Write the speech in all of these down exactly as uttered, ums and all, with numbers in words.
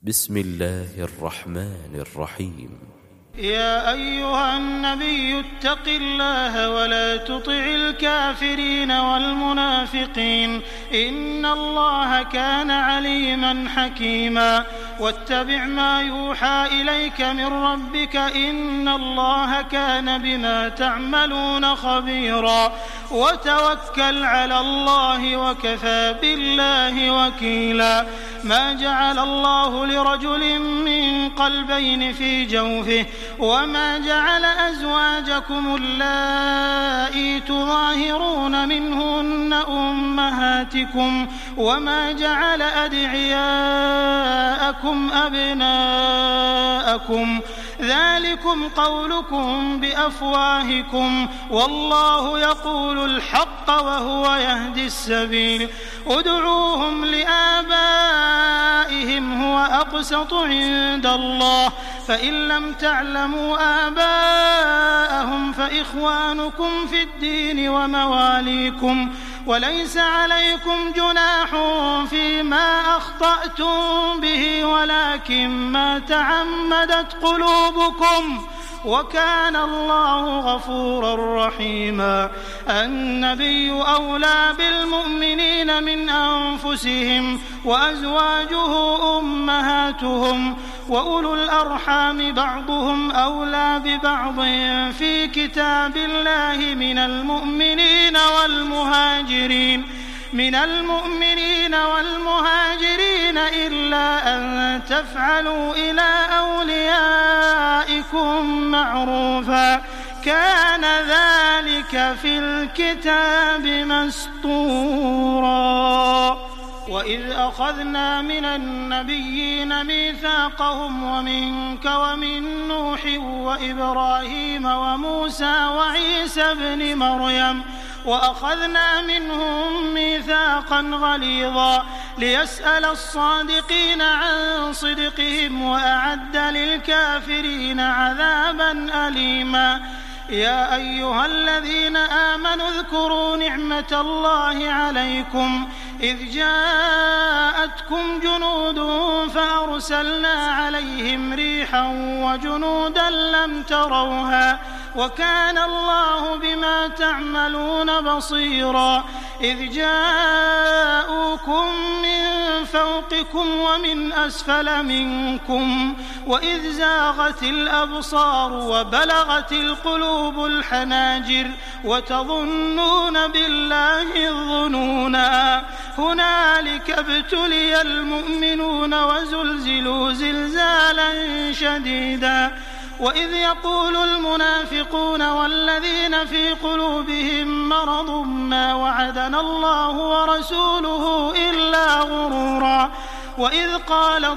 بسم الله الرحمن الرحيم. يا أيها النبي اتق الله ولا تطع الكافرين والمنافقين إن الله كان عليما حكيما. واتبع ما يوحى إليك من ربك إن الله كان بما تعملون خبيرا. وتوكل على الله وكفى بالله وكيلا. ما جعل الله لرجل من قلبين في جوفه وما جعل أزواجكم اللائي تظاهرون منهن أمهاتكم وما جعل أدعياءكم أبناءكم ذلكم قولكم بأفواهكم والله يقول الحق وهو يهدي السبيل. ادعوهم لآبائهم هو أقسط عند الله فإن لم تعلموا آباءهم فإخوانكم في الدين ومواليكم وليس عليكم جناح فيما أخطأتم به ولكن ما تعمدت قلوبكم وكان الله غفورا رحيما. النبي أولى بالمؤمنين من أنفسهم وأزواجه أمهاتهم وأولو الأرحام بعضهم أولى ببعض في كتاب الله من المؤمنين والمهاجرين من المؤمنين والمهاجرين إلا أن تفعلوا إلى أوليائكم معروفا كان ذلك في الكتاب مسطورا. وإذ أخذنا من النبيين ميثاقهم ومنك ومن نوح وإبراهيم وموسى وعيسى ابن مريم وأخذنا منهم ميثاقا غليظا ليسأل الصادقين عن صدقهم وأعد للكافرين عذابا أليما. يا أيها الذين آمنوا اذكروا نعمة الله عليكم إذ جاءتكم جنود فأرسلنا عليهم ريحا وجنودا لم تروها وكان الله بما تعملون بصيرا. إذ جاءوكم من فوقكم ومن أسفل منكم وإذ زاغت الأبصار وبلغت القلوب الحناجر وتظنون بالله الظنونا. هنالك ابتلي المؤمنون وزلزلوا زلزالا شديدا. وإذ يقول المنافقون والذين في قلوبهم مرض ما وعدنا الله ورسوله إلا غرورا. وإذ قالت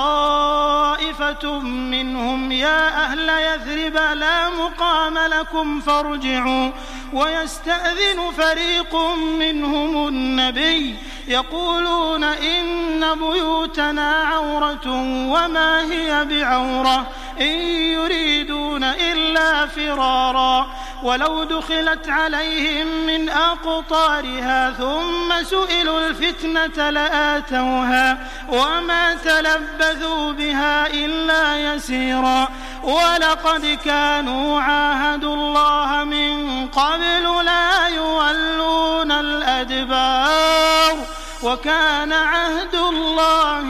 طائفة منهم يا أهل يثرب لا مقام لكم فارجعوا ويستأذن فريق منهم النبي يقولون إن بيوتنا عورة وما هي بعورة إن يريدون إلا فرارا. ولو دخلت عليهم من أقطارها ثم سئلوا الفتنة لآتوها وما تلبثوا بها إلا يسيرا. ولقد كانوا عاهدوا الله من قبل لا يولون الأدبار وكان عهد الله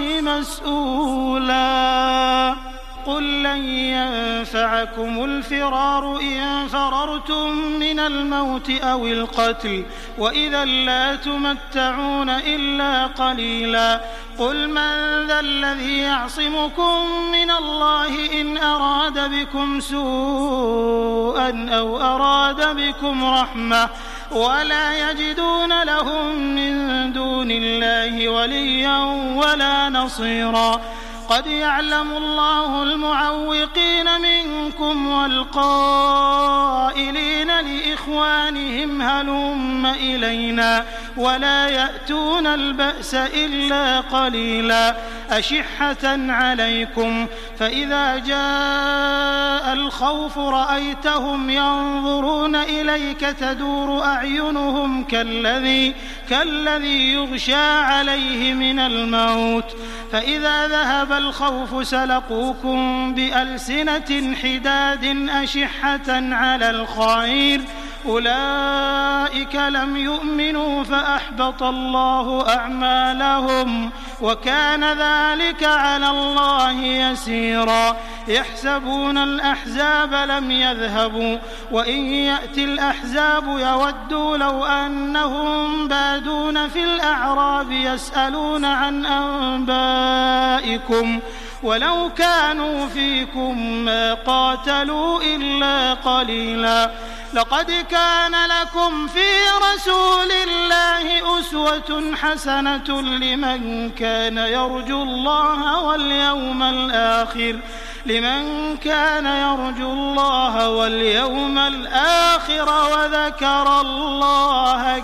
مسؤولا. قل لن ينفعكم الفرار إن فررتم من الموت أو القتل وإذا لا تمتعون إلا قليلا. قل من ذا الذي يعصمكم من الله إن أراد بكم سوءا أو أراد بكم رحمة ولا يجدون لهم من دون الله وليا ولا نصيرا. قد يعلم الله المعوقين منكم والقائلين لإخوانهم هلم إلينا ولا يأتون البأس إلا قليلا. أشحة عليكم فإذا جاء الخوف رأيتهم ينظرون إليك تدور أعينهم كالذي, كالذي يغشى عليه من الموت فإذا ذهب الخوف سلقوكم بألسنة حداد أشحة على الخير أولئك لم يؤمنوا فأحبط الله أعمالهم وكان ذلك على الله يسيرا يحسبون الأحزاب لم يذهبوا وإن يأتي الأحزاب يودوا لو أنهم بادون في الأعراب يسألون عن أنبائكم ولو كانوا فيكم ما قاتلوا إلا قليلا لقد كان لكم في رسول الله أسوة حسنة لمن كان يرجو الله واليوم الآخر لمن كان يرجو الله واليوم الآخر وذكر الله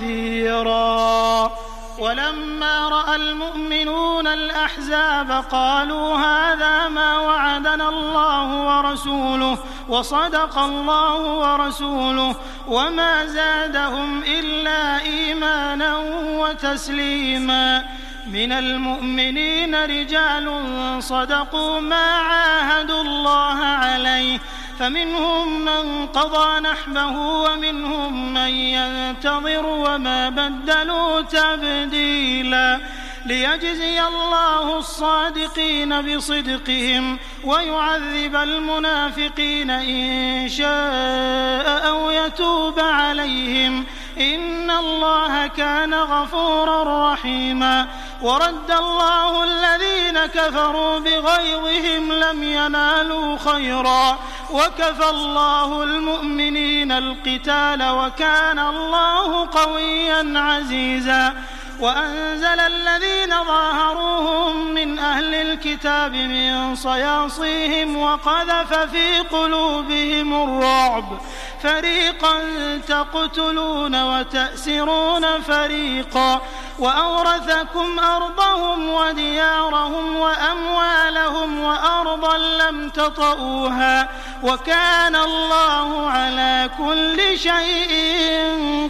كثيرا ولما رأى المؤمنون الأحزاب قالوا هذا ما وعدنا الله ورسوله وصدق الله ورسوله وما زادهم إلا إيمانا وتسليما من المؤمنين رجال صدقوا ما عاهدوا الله عليه فمنهم من قضى نحبه ومنهم من ينتظر وما بدلوا تبديلا ليجزي الله الصادقين بصدقهم ويعذب المنافقين إن شاء أو يتوب عليهم إن الله كان غفورا رحيما ورد الله الذين كفروا بغيظهم لم ينالوا خيرا وكفى الله المؤمنين القتال وكان الله قويا عزيزا وأنزل الذين ظاهروهم من أهل الكتاب من صياصيهم وقذف في قلوبهم الرعب فريقا تقتلون وتأسرون فريقا وأورثكم أرضهم وديارهم وأموالهم وأرضا لم تطئوها وكان الله على كل شيء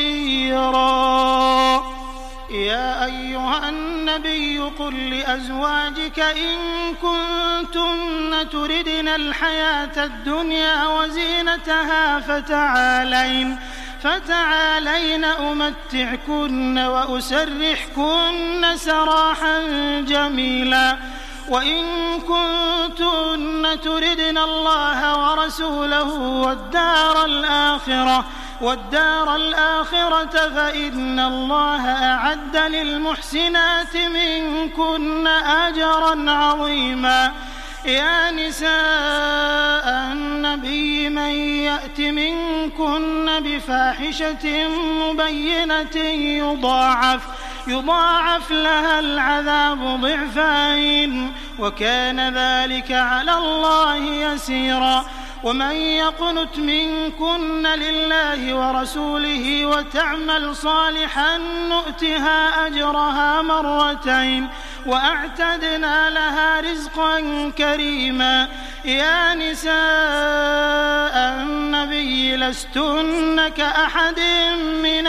قديرا يا أيها النبي قل لأزواجك إن كنتن تردن الحياة الدنيا وزينتها فتعالين فتعالين أمتعكن وأسرحكن سراحا جميلا وإن كنتن تردن الله ورسوله والدار الآخرة والدار الآخرة فإن الله أعد للمحسنات منكن أجرا عظيما يا نساء النبي من يأت منكن بفاحشة مبينة يضاعف يضاعف لها العذاب ضعفين وكان ذلك على الله يسيرا ومن يقنت منكن لله ورسوله وتعمل صالحا نؤتها أجرها مرتين وأعتدنا لها رزقا كريما يا نساء النبي لستن كأحد من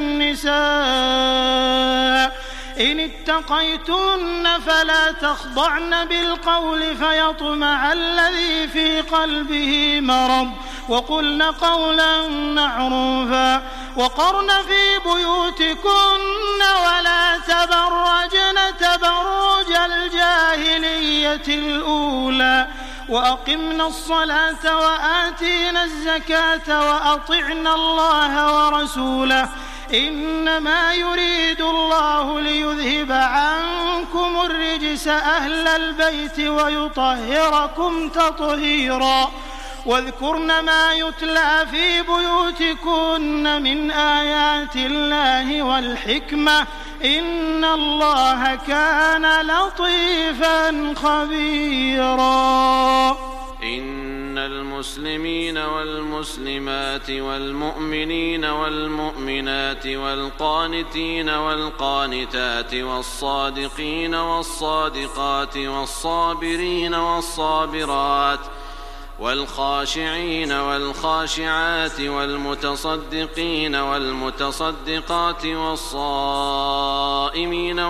النساء إن اتقيتن فلا تخضعن بالقول فيطمع الذي في قلبه مرض وقلن قولا معروفا وقرن في بيوتكن ولا تبرجن تبرج الجاهلية الأولى وأقمنا الصلاة وآتينا الزكاة وأطعنا الله ورسوله إنما يريد الله ليذهب عنكم الرجس أهل البيت ويطهركم تطهيرا واذكرن ما يتلى في بيوتكن من آيات الله والحكمة إن الله كان لطيفا خبيرا إن المسلمين والمسلمات والمؤمنين والمؤمنات والقانتين والقانتات والصادقين والصادقات والصابرين والصابرات والخاشعين والخاشعات والمتصدقين والمتصدقات والصائمين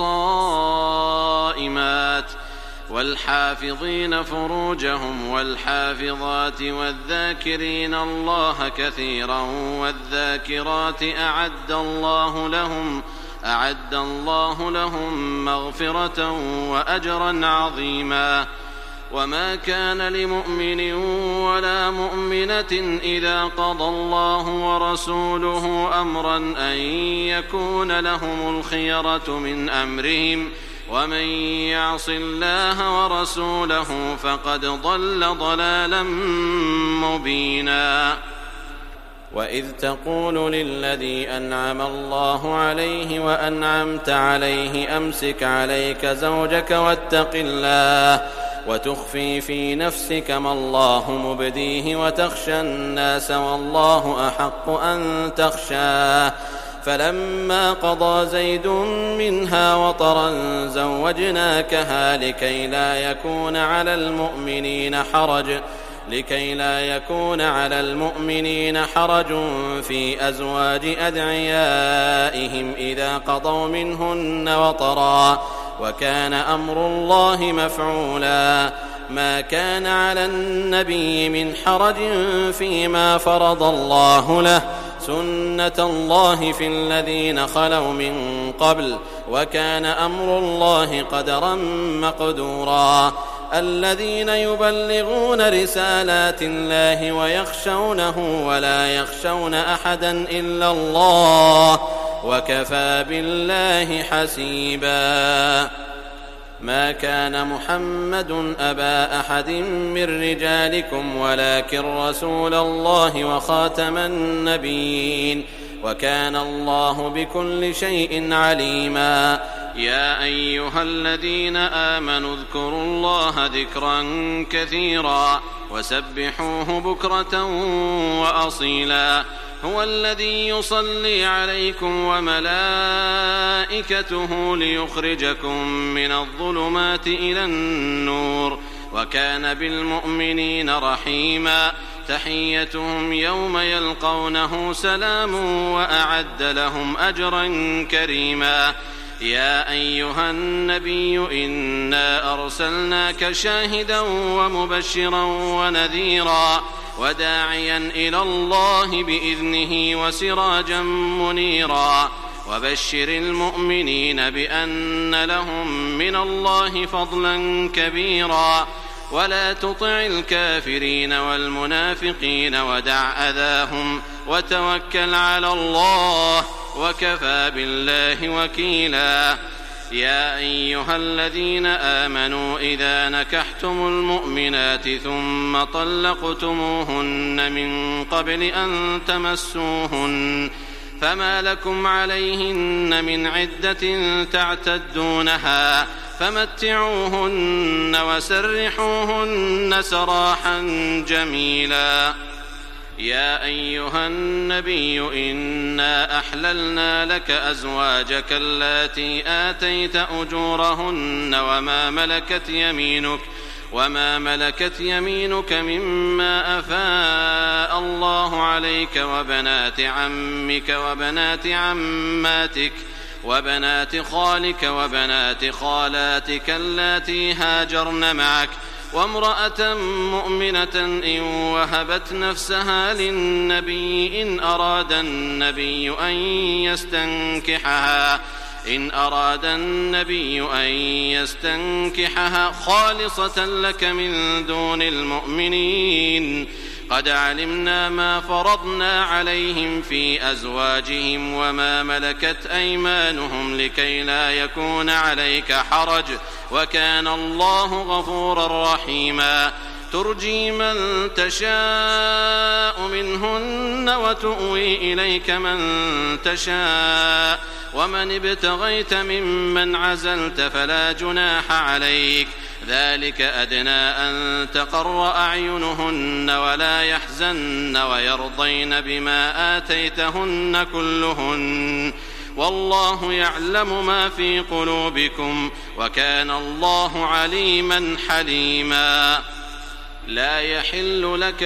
والصائمات والحافظين فروجهم والحافظات والذاكرين الله كثيرا والذاكرات أعد الله لهم أعد الله لهم مغفرة وأجرا عظيما. وما كان لمؤمن ولا مؤمنة إذا قضى الله ورسوله أمرا أن يكون لهم الخيرة من أمرهم ومن يعص الله ورسوله فقد ضل ضلالا مبينا. وإذ تقول للذي أنعم الله عليه وأنعمت عليه أمسك عليك زوجك واتق الله وتخفي في نفسك ما الله مبديه وتخشى الناس والله أحق أن تخشاه فلما قضى زيد منها وطرا زوجناكها لكي لا يكون على المؤمنين حرج لكي لا يكون على المؤمنين حرج في أزواج أدعيائهم إذا قضوا منهن وطرا وكان أمر الله مفعولا. ما كان على النبي من حرج فيما فرض الله له سنة الله في الذين خلوا من قبل وكان أمر الله قدرا مقدورا. الذين يبلغون رسالات الله ويخشونه ولا يخشون أحدا إلا الله وكفى بالله حسيبا. ما كان محمد أبا أحد من رجالكم ولكن رسول الله وخاتم النبيين وكان الله بكل شيء عليما. يا أيها الذين آمنوا اذكروا الله ذكرا كثيرا وسبحوه بكرة وأصيلا. هو الذي يصلي عليكم وملائكته ليخرجكم من الظلمات إلى النور وكان بالمؤمنين رحيما. تحيتهم يوم يلقونه سلام وأعد لهم أجرا كريما. يا أيها النبي إنا أرسلناك شاهدا ومبشرا ونذيرا وداعيا إلى الله بإذنه وسراجا منيرا. وبشر المؤمنين بأن لهم من الله فضلا كبيرا. ولا تطع الكافرين والمنافقين ودع أذاهم وتوكل على الله وكفى بالله وكيلا. يا أيها الذين آمنوا إذا نكحتم المؤمنات ثم طلقتموهن من قبل أن تمسوهن فما لكم عليهن من عدة تعتدونها فمتعوهن وسرحوهن سراحا جميلا. يا أيها النبي إنا أحللنا لك أزواجك اللاتي آتيت أجورهن وما ملكت يمينك وما ملكت يمينك مما أفاء الله عليك وبنات عمك وبنات عماتك وبنات خالك وبنات خالاتك اللاتي هاجرن معك وامرأة مؤمنة إن وهبت نفسها للنبي إن أراد النبي أن يستنكحها إن أراد النبي أن يستنكحها خالصة لك من دون المؤمنين. قد علمنا ما فرضنا عليهم في أزواجهم وما ملكت أيمانهم لكي لا يكون عليك حرج وكان الله غفورا رحيما. ترجي من تشاء منهن وتؤوي إليك من تشاء ومن ابتغيت ممن عزلت فلا جناح عليك ذلك أدنى أن تقر أعينهن ولا يحزن ويرضين بما آتيتهن كلهن والله يعلم ما في قلوبكم وكان الله عليما حليما. لا يحل لك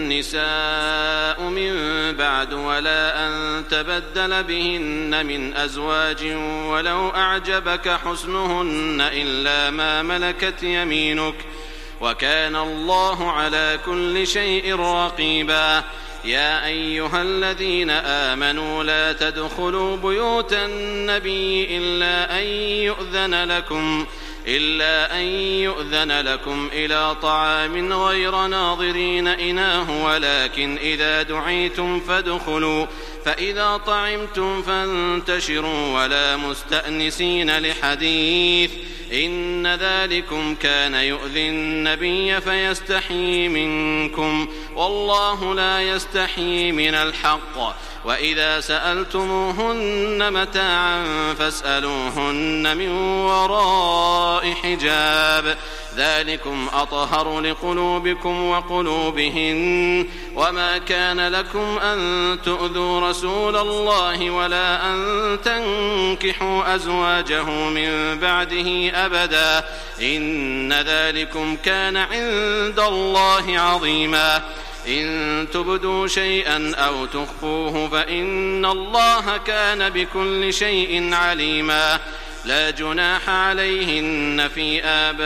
النساء من بعد ولا أن تبدل بهن من أزواج ولو أعجبك حسنهن إلا ما ملكت يمينك وكان الله على كل شيء رقيبا. يا أيها الذين آمنوا لا تدخلوا بيوت النبي إلا أن يؤذن لكم إلا أن يؤذن لكم إلى طعام غير ناظرين إناه ولكن إذا دعيتم فادخلوا فإذا طعمتم فانتشروا ولا مستأنسين لحديث إن ذلكم كان يؤذي النبي فيستحيي منكم والله لا يستحيي من الحق. وإذا سألتموهن متاعا فاسألوهن من وراء حجاب ذلكم أطهر لقلوبكم وقلوبهن. وما كان لكم أن تؤذوا رسول الله ولا أن تنكحوا أزواجه من بعده أبدا إن ذلكم كان عند الله عظيما. إن تبدوا شيئا أو تخفوه فإن الله كان بكل شيء عليما. لا جناح عليهن في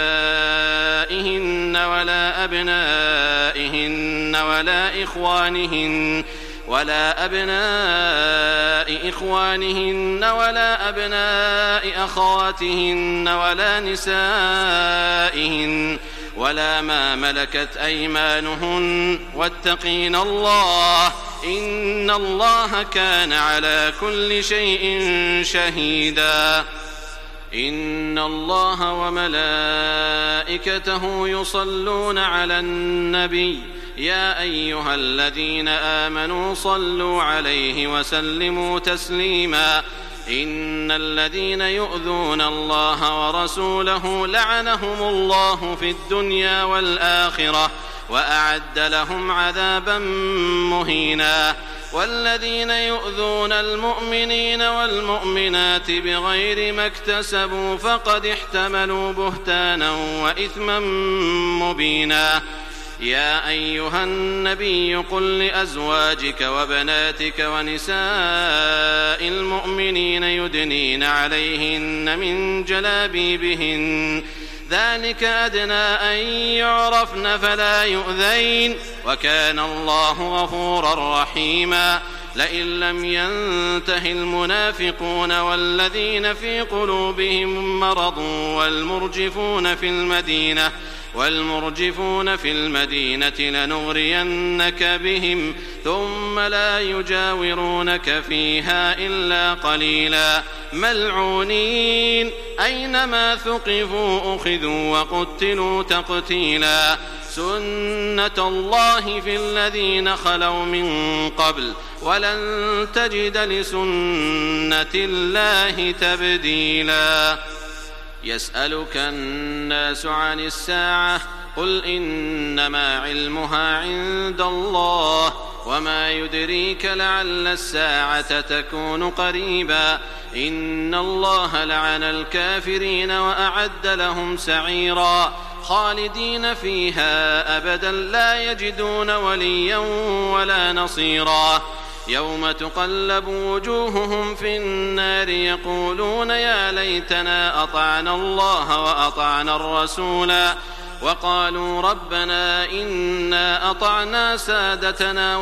آبائهن ولا أبنائهن ولا إخوانهن ولا أبناء إخوانهن ولا أبناء أخواتهن ولا نسائهن ولا ما ملكت أيمانهن واتقين الله إن الله كان على كل شيء شهيدا. إن الله وملائكته يصلون على النبي يا أيها الذين آمنوا صلوا عليه وسلموا تسليما. إن الذين يؤذون الله ورسوله لعنهم الله في الدنيا والآخرة وأعد لهم عذابا مهينا. والذين يؤذون المؤمنين والمؤمنات بغير ما اكتسبوا فقد احتملوا بهتانا وإثما مبينا. يا أيها النبي قل لأزواجك وبناتك ونساء المؤمنين يدنين عليهن من جلابيبهن ذلك أدنى أن يعرفن فلا يؤذين وكان الله غفورا رحيما. لئن لم ينته المنافقون والذين في قلوبهم مرض والمرجفون في المدينة والمرجفون في المدينة لنغرينك بهم ثم لا يجاورونك فيها إلا قليلا ملعونين أينما ثقفوا أخذوا وقتلوا تقتيلا. سنة الله في الذين خلوا من قبل ولن تجد لسنة الله تبديلا. يسألك الناس عن الساعة قل إنما علمها عند الله وما يدريك لعل الساعة تكون قريبا. إن الله لعن الكافرين وأعد لهم سعيرا خالدين فيها أبدا لا يجدون وليا ولا نصيرا. يوم تقلب وجوههم في النار يقولون يا ليتنا أطعنا الله وأطعنا الرسولا وقالوا ربنا إنا أطعنا سادتنا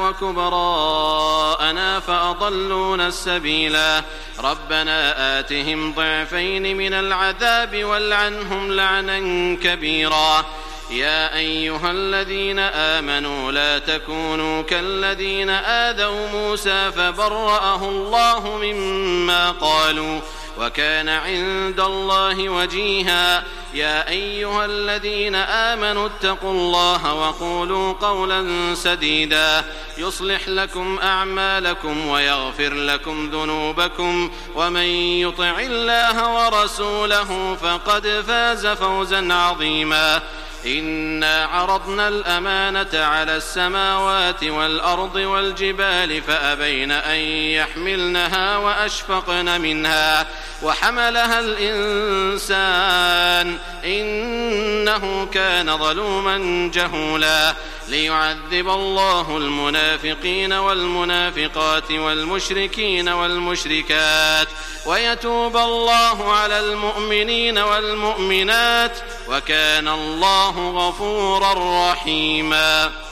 وكبراءنا فأضلونا السبيلا. ربنا آتهم ضعفين من العذاب والعنهم لعنا كبيرا. يا أيها الذين آمنوا لا تكونوا كالذين آذوا موسى فبرأه الله مما قالوا وكان عند الله وجيها. يا أيها الذين آمنوا اتقوا الله وقولوا قولا سديدا يصلح لكم أعمالكم ويغفر لكم ذنوبكم ومن يطع الله ورسوله فقد فاز فوزا عظيما. إنا عرضنا الأمانة على السماوات والأرض والجبال فأبين أن يحملنها وأشفقن منها وحملها الإنسان إنه كان ظلوما جهولا. ليعذب الله المنافقين والمنافقات والمشركين والمشركات ويتوب الله على المؤمنين والمؤمنات وكان الله غفورا رحيما.